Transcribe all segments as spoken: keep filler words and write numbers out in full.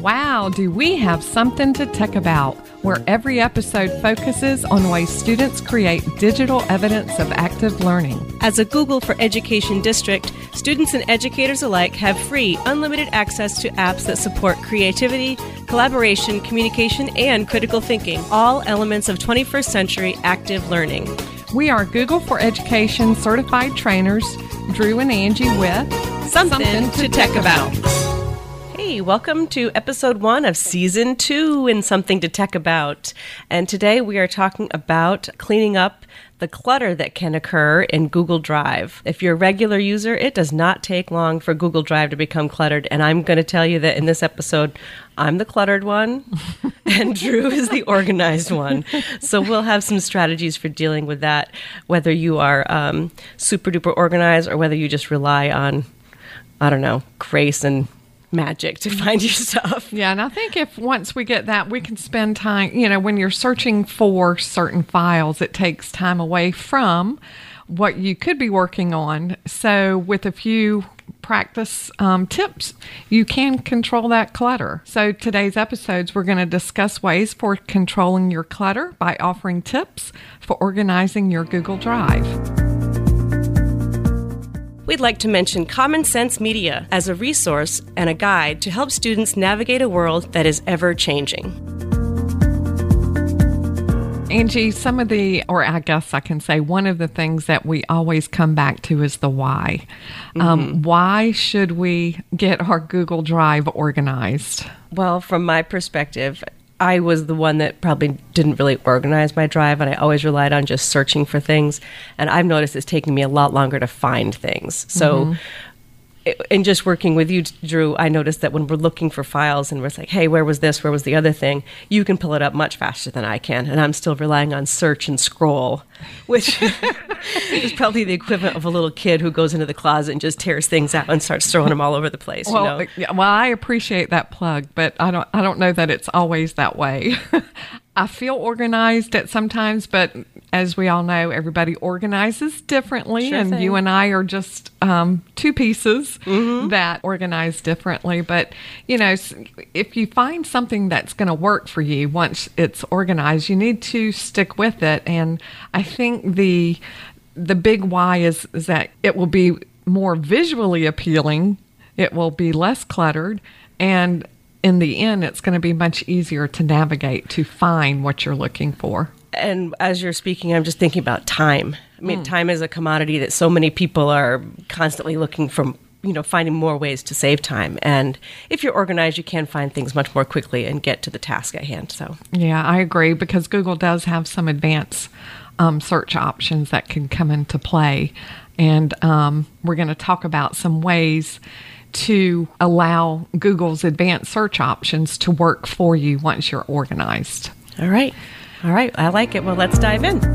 Wow, do we have something to tech about, where every episode focuses on ways students create digital evidence of active learning. As a Google for Education district, students and educators alike have free, unlimited access to apps that support creativity, collaboration, communication, and critical thinking, all elements of twenty-first century active learning. We are Google for Education certified trainers, Drew and Angie with Something, Something to, to Tech About. Hey, welcome to episode one of season two in Something to Tech About. And today we are talking about cleaning up the clutter that can occur in Google Drive. If you're a regular user, it does not take long for Google Drive to become cluttered. And I'm going to tell you that in this episode, I'm the cluttered one and Drew is the organized one. So we'll have some strategies for dealing with that, whether you are um, super duper organized or whether you just rely on, I don't know, grace and magic to find your stuff. Yeah, and I think if once we get that, we can spend time, you know, when you're searching for certain files, it takes time away from what you could be working on. So with a few practice um, tips, you can control that clutter. So today's episodes, we're going to discuss ways for controlling your clutter by offering tips for organizing your Google Drive. We'd like to mention Common Sense Media as a resource and a guide to help students navigate a world that is ever-changing. Angie, some of the, or I guess I can say one of the things that we always come back to is the why. Mm-hmm. Um, why should we get our Google Drive organized? Well, from my perspective, I was the one that probably didn't really organize my drive, and I always relied on just searching for things. And I've noticed it's taking me a lot longer to find things. So mm-hmm. in just working with you, Drew, I noticed that when we're looking for files and we're like, hey, where was this? Where was the other thing? You can pull it up much faster than I can. And I'm still relying on search and scroll, which is probably the equivalent of a little kid who goes into the closet and just tears things out and starts throwing them all over the place. Well, you know? yeah, well, I appreciate that plug, but I don't, I don't know that it's always that way. I feel organized at sometimes, but as we all know, everybody organizes differently, sure and thing. You and I are just um, two pieces mm-hmm. that organize differently. But, you know, if you find something that's going to work for you once it's organized, you need to stick with it. And I think the the big why is, is that it will be more visually appealing, it will be less cluttered, and in the end, it's going to be much easier to navigate, to find what you're looking for. And as you're speaking, I'm just thinking about time. I mean, mm. time is a commodity that so many people are constantly looking for, you know, finding more ways to save time. And if you're organized, you can find things much more quickly and get to the task at hand. So, yeah, I agree, because Google does have some advanced um, search options that can come into play. And um, we're going to talk about some ways to allow Google's advanced search options to work for you once you're organized. All right. All right. I like it. Well, let's dive in.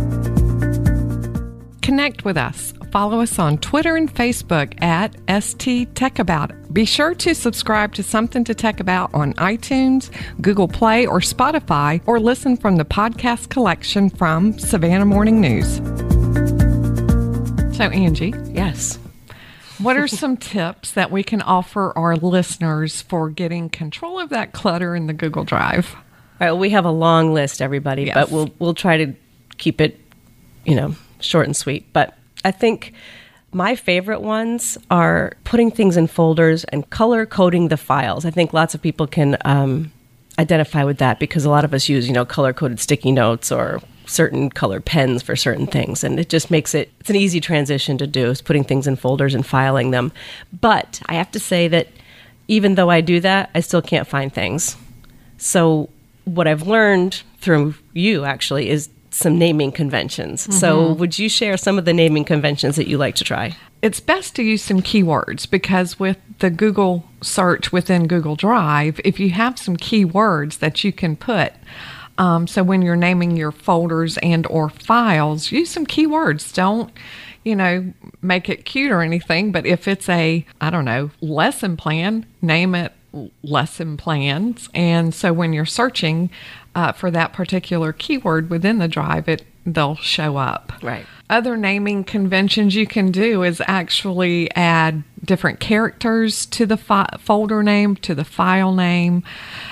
Connect with us. Follow us on Twitter and Facebook at S T Tech About. Be sure to subscribe to Something to Tech About on iTunes, Google Play, or Spotify, or listen from the podcast collection from Savannah Morning News. So, Angie. Yes. What are some tips that we can offer our listeners for getting control of that clutter in the Google Drive? All right, well, we have a long list, everybody, yes. but we'll we'll try to keep it, you know, short and sweet. But I think my favorite ones are putting things in folders and color coding the files. I think lots of people can um, identify with that, because a lot of us use, you know, color coded sticky notes or certain color pens for certain things, and it just makes it, it's an easy transition to do, is putting things in folders and filing them. But I have to say that even though I do that, I still can't find things. So what I've learned through you actually is some naming conventions. Mm-hmm. So would you share some of the naming conventions that you like to try? It's best to use some keywords, because with the Google search within Google Drive, if you have some keywords that you can put, Um, so when you're naming your folders and or files, use some keywords. Don't, you know, make it cute or anything. But if it's a, I don't know, lesson plan, name it lesson plans. And so when you're searching uh, for that particular keyword within the drive, it they'll show up. Right. Other naming conventions you can do is actually add different characters to the fi- folder name, to the file name.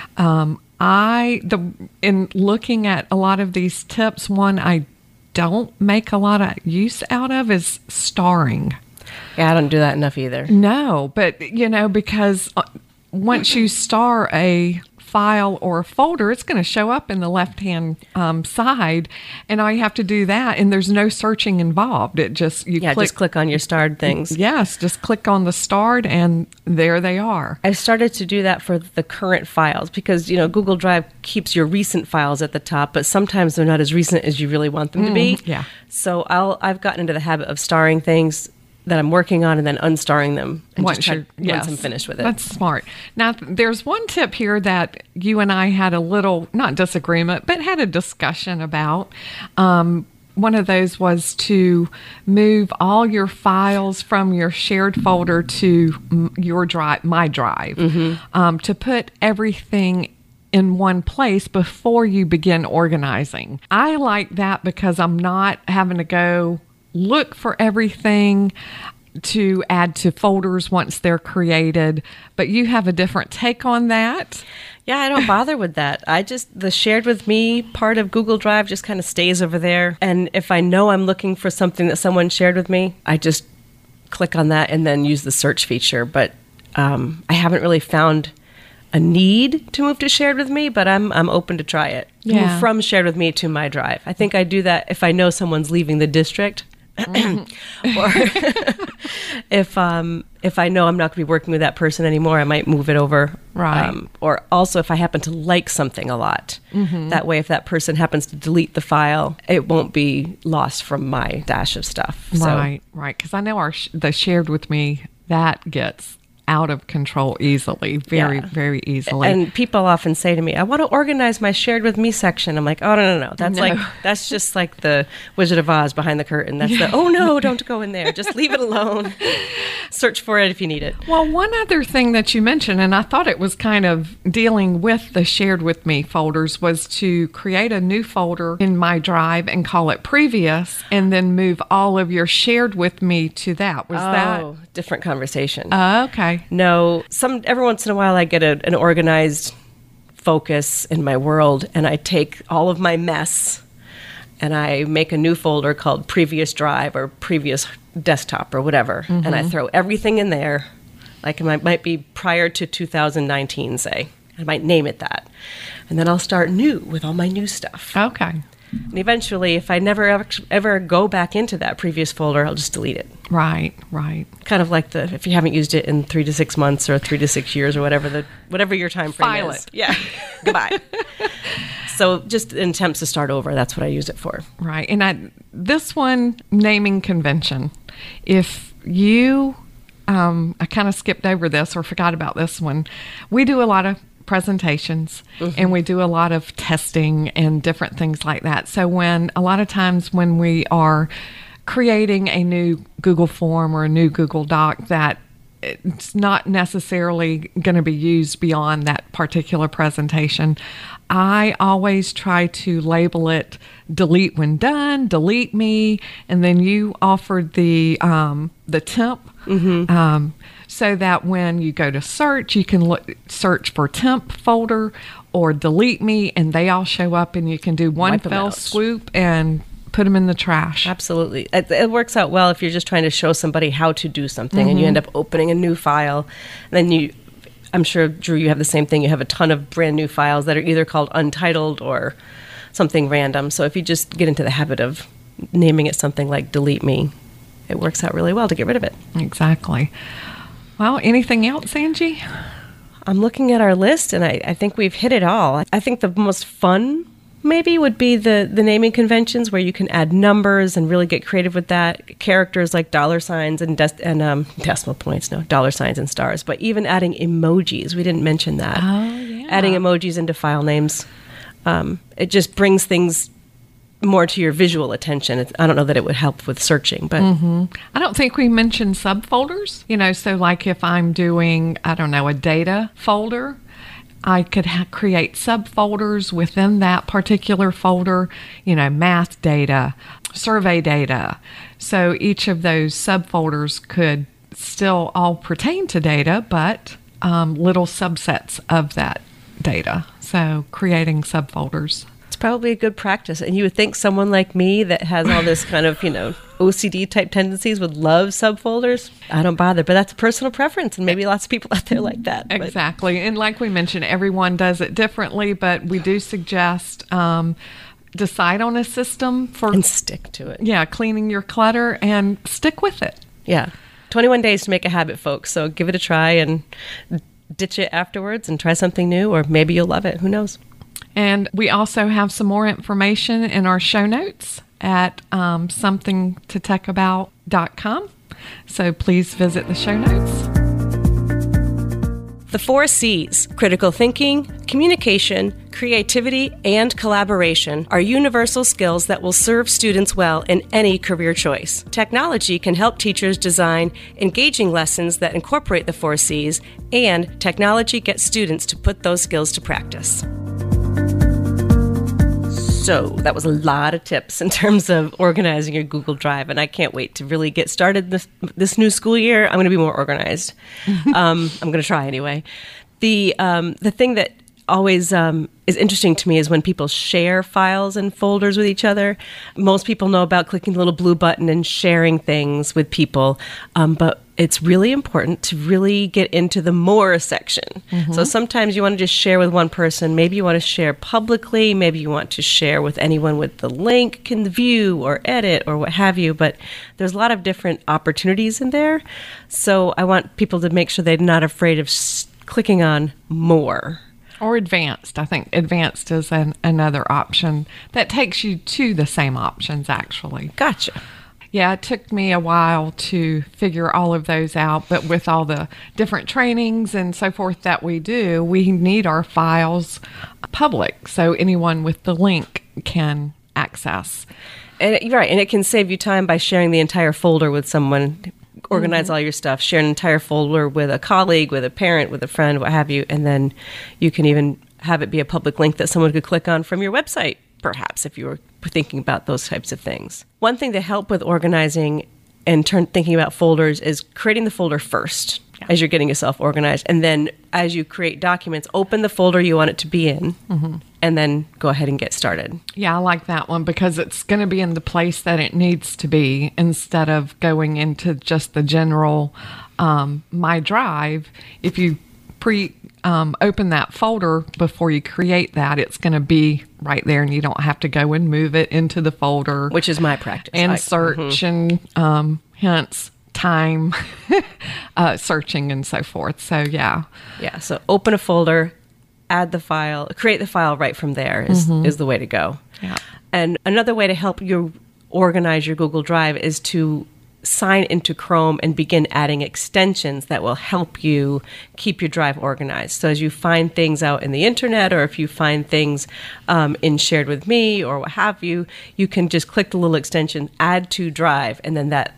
Um, I the in looking at a lot of these tips, one I don't make a lot of use out of is starring. Yeah, I don't do that enough either. No, but you know, because once you star a file or a folder, it's going to show up in the left-hand um, side, and all you have to do that, and there's no searching involved. It just you yeah, click, just click on your starred things. Yes, just click on the starred, and there they are. I started to do that for the current files because you know Google Drive keeps your recent files at the top, but sometimes they're not as recent as you really want them to be. Mm, yeah. So I'll I've gotten into the habit of starring things that I'm working on and then unstarring them and once, just try, yes, once I'm finished with it. That's smart. Now, there's one tip here that you and I had a little, not disagreement, but had a discussion about. Um, one of those was to move all your files from your shared folder to your drive, my drive, mm-hmm. um, to put everything in one place before you begin organizing. I like that because I'm not having to go look for everything to add to folders once they're created, but you have a different take on that. Yeah, I don't bother with that. I just, the shared with me part of Google Drive just kind of stays over there. And if I know I'm looking for something that someone shared with me, I just click on that and then use the search feature. But um, I haven't really found a need to move to shared with me, but I'm I'm open to try it. Yeah. Move from shared with me to my drive. I think I do that if I know someone's leaving the district. Or if um if I know I'm not going to be working with that person anymore, I might move it over. Right. Um, or also if I happen to like something a lot, mm-hmm. that way if that person happens to delete the file, it won't be lost from my dash of stuff. Right, so. right. Because I know our sh- the shared with me, that gets out of control easily, very, yeah. very easily. And people often say to me, I want to organize my shared with me section. I'm like, oh, no, no, no. That's no. like, that's just like the Wizard of Oz behind the curtain. That's the, oh, no, don't go in there. Just leave it alone. Search for it if you need it. Well, one other thing that you mentioned, and I thought it was kind of dealing with the shared with me folders, was to create a new folder in my drive and call it previous, and then move all of your shared with me to that. Was oh, that? Oh, different conversation. Uh, okay. No, some every once in a while I get a, an organized focus in my world, and I take all of my mess and I make a new folder called previous drive or previous desktop or whatever, mm-hmm. and I throw everything in there. Like it might, might be prior to two thousand nineteen, say. I might name it that. And then I'll start new with all my new stuff. Okay. And eventually, if I never ever, ever go back into that previous folder, I'll just delete it. Right, right. Kind of like the if you haven't used it in three to six months or three to six years or whatever the whatever your time frame File is. it. Yeah. Goodbye. So just in attempts to start over, that's what I use it for. Right. And I, this one, naming convention. If you, um, I kind of skipped over this or forgot about this one. We do a lot of presentations, mm-hmm. and we do a lot of testing and different things like that. So when a lot of times when we are creating a new Google form or a new Google Doc that it's not necessarily going to be used beyond that particular presentation, I always try to label it delete when done, delete me, and then you offered the um, the temp, mm-hmm. um, so that when you go to search, you can look, search for temp folder or delete me, and they all show up, and you can do one Wipe fell swoop and put them in the trash. Absolutely. It, it works out well if you're just trying to show somebody how to do something, mm-hmm. and you end up opening a new file. And then you, I'm sure, Drew, you have the same thing. You have a ton of brand new files that are either called untitled or something random. So if you just get into the habit of naming it something like delete me, it works out really well to get rid of it. Exactly. Well, anything else, Angie? I'm looking at our list, and I, I think we've hit it all. I think the most fun maybe would be the, the naming conventions where you can add numbers and really get creative with that. Characters like dollar signs and des- and um, decimal points, no, dollar signs and stars. But even adding emojis, we didn't mention that. Oh, yeah. Adding emojis into file names. Um, it just brings things more to your visual attention. It's, I don't know that it would help with searching, but mm-hmm. I don't think we mentioned subfolders. You know, so like if I'm doing, I don't know, a data folder, I could ha- create subfolders within that particular folder, you know, math data, survey data. So each of those subfolders could still all pertain to data, but um, little subsets of that data. So creating subfolders. It's probably a good practice. And you would think someone like me that has all this kind of, you know, O C D type tendencies would love subfolders. I don't bother, but that's a personal preference. And maybe lots of people out there like that. Exactly. But. And like we mentioned, everyone does it differently, but we do suggest um, decide on a system for... And stick to it. Yeah, cleaning your clutter and stick with it. Yeah. twenty-one days to make a habit, folks. So give it a try and ditch it afterwards and try something new, or maybe you'll love it. Who knows? And we also have some more information in our show notes at um, something to tech about dot com. So please visit the show notes. The four C's, critical thinking, communication, creativity, and collaboration, are universal skills that will serve students well in any career choice. Technology can help teachers design engaging lessons that incorporate the four C's, and technology gets students to put those skills to practice. So that was a lot of tips in terms of organizing your Google Drive, and I can't wait to really get started this this new school year. I'm going to be more organized. um, I'm going to try anyway. The um, the thing that always um, is interesting to me is when people share files and folders with each other. Most people know about clicking the little blue button and sharing things with people, um, but it's really important to really get into the more section. Mm-hmm. So sometimes you want to just share with one person. Maybe you want to share publicly. Maybe you want to share with anyone with the link can view or edit or what have you. But there's a lot of different opportunities in there. So I want people to make sure they're not afraid of s- clicking on more. Or advanced. I think advanced is an, another option that takes you to the same options, actually. Gotcha. Yeah, it took me a while to figure all of those out, but with all the different trainings and so forth that we do, we need our files public so anyone with the link can access. And it, right, and it can save you time by sharing the entire folder with someone. Organize mm-hmm. all your stuff, share an entire folder with a colleague, with a parent, with a friend, what have you, and then you can even have it be a public link that someone could click on from your website, perhaps, if you were thinking about those types of things. One thing to help with organizing and turn thinking about folders is creating the folder first yeah. as you're getting yourself organized, and then as you create documents, open the folder you want it to be in, mm-hmm. and then go ahead and get started. Yeah, I like that one because it's going to be in the place that it needs to be instead of going into just the general um, My Drive. If you pre um, open that folder before you create that, it's going to be right there and you don't have to go and move it into the folder. Which is my practice. And I, search mm-hmm. and um, hence time uh, searching and so forth. So, yeah. Yeah, so open a folder, add the file, create the file right from there is, mm-hmm. is the way to go. Yeah. And another way to help you organize your Google Drive is to sign into Chrome and begin adding extensions that will help you keep your drive organized. So as you find things out in the internet, or if you find things um, in Shared With Me or what have you, you can just click the little extension, add to drive, and then that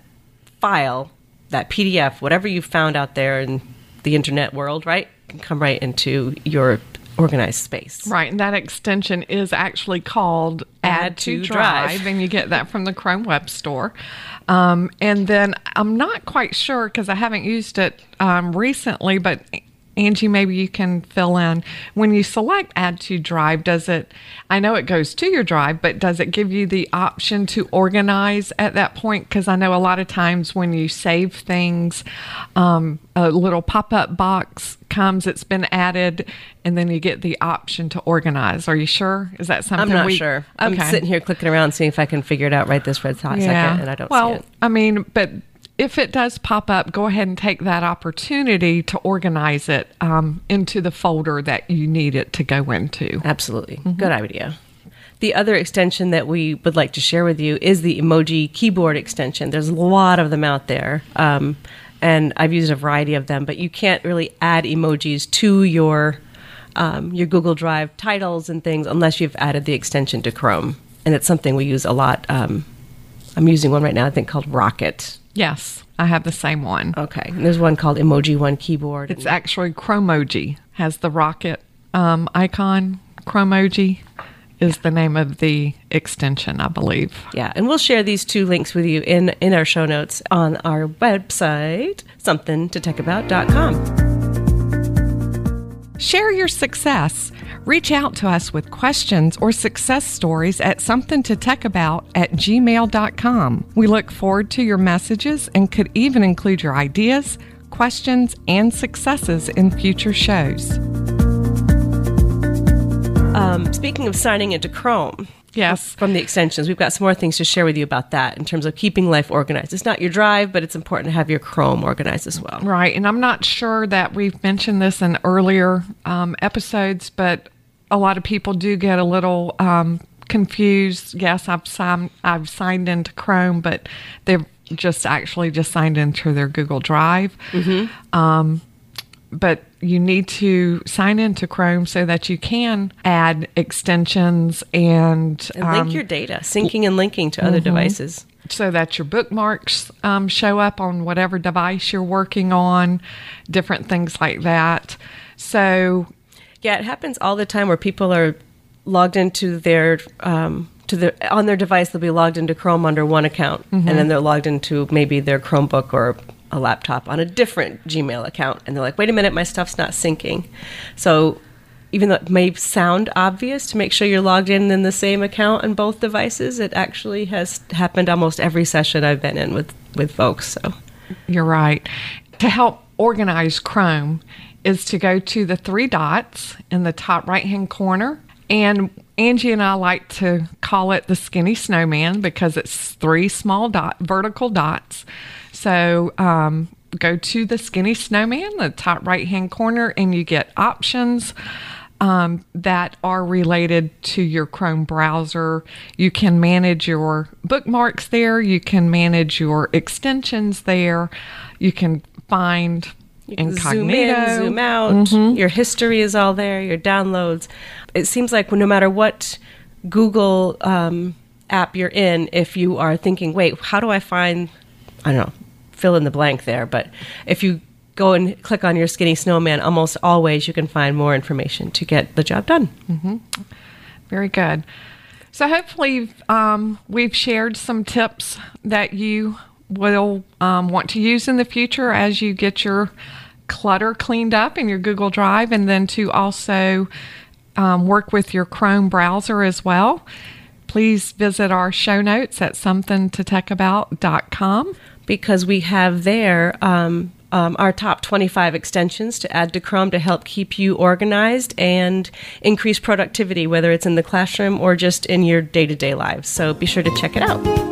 file, that P D F, whatever you found out there in the internet world, right, can come right into your organized space. Right, and that extension is actually called Add, Add to, to Drive, Drive, and you get that from the Chrome Web Store. Um, and then I'm not quite sure because I haven't used it um, recently, but Angie, maybe you can fill in. When you select Add to Drive, does it, I know it goes to your drive, but does it give you the option to organize at that point? Because I know a lot of times when you save things, um, a little pop-up box comes, it's been added, and then you get the option to organize. Are you sure? Is that something? I'm not we, sure. Okay. I'm sitting here clicking around seeing if I can figure it out right this red second, yeah. and I don't well, see it. I mean, but if it does pop up, go ahead and take that opportunity to organize it um, into the folder that you need it to go into. Absolutely. Mm-hmm. Good idea. The other extension that we would like to share with you is the emoji keyboard extension. There's a lot of them out there, um, and I've used a variety of them, but you can't really add emojis to your um, your Google Drive titles and things unless you've added the extension to Chrome, and it's something we use a lot. Um, I'm using one right now, I think, called Rocket. Yes, I have the same one. Okay. And there's one called Emoji One Keyboard. It's actually Chromoji. Has the rocket um, icon. Chromoji is the name of the extension, I believe. Yeah, and we'll share these two links with you in, in our show notes on our website, something to tech about dot com. Share your success. Reach out to us with questions or success stories at something to tech about at gmail dot com. We look forward to your messages and could even include your ideas, questions, and successes in future shows. Um, speaking of signing into Chrome, yes, from the extensions, we've got some more things to share with you about that in terms of keeping life organized. It's not your Drive, but it's important to have your Chrome organized as well. Right, and I'm not sure that we've mentioned this in earlier um, episodes, but a lot of people do get a little um, confused. Yes, I've signed, I've signed into Chrome, but they've just actually just signed into their Google Drive. Mm-hmm. Um, but you need to sign into Chrome so that you can add extensions and, and link um, your data, syncing and linking to other mm-hmm. devices. So that your bookmarks um, show up on whatever device you're working on, different things like that. So, yeah, it happens all the time where people are logged into their um, to the on their device. They'll be logged into Chrome under one account, mm-hmm. and then they're logged into maybe their Chromebook or a laptop on a different Gmail account, and they're like, wait a minute, my stuff's not syncing. So even though it may sound obvious to make sure you're logged in in the same account on both devices, it actually has happened almost every session I've been in with, with folks. So you're right. To help organize Chrome is to go to the three dots in the top right-hand corner, and Angie and I like to call it the skinny snowman because it's three small dot vertical dots. So um, go to the skinny snowman, the top right-hand corner, and you get options um, that are related to your Chrome browser. You can manage your bookmarks there. You can manage your extensions there. You can find you can incognito. Zoom in, zoom out. Mm-hmm. Your history is all there, your downloads. It seems like no matter what Google um, app you're in, if you are thinking, wait, how do I find, I don't know, fill in the blank there, but if you go and click on your skinny snowman, almost always you can find more information to get the job done. Mm-hmm. Very good. So hopefully um, we've shared some tips that you will um, want to use in the future as you get your clutter cleaned up in your Google Drive, and then to also um, work with your Chrome browser as well. Please visit our show notes at something to tech about dot com. Because we have there um, um, our top twenty-five extensions to add to Chrome to help keep you organized and increase productivity, whether it's in the classroom or just in your day-to-day lives. So be sure to check it out.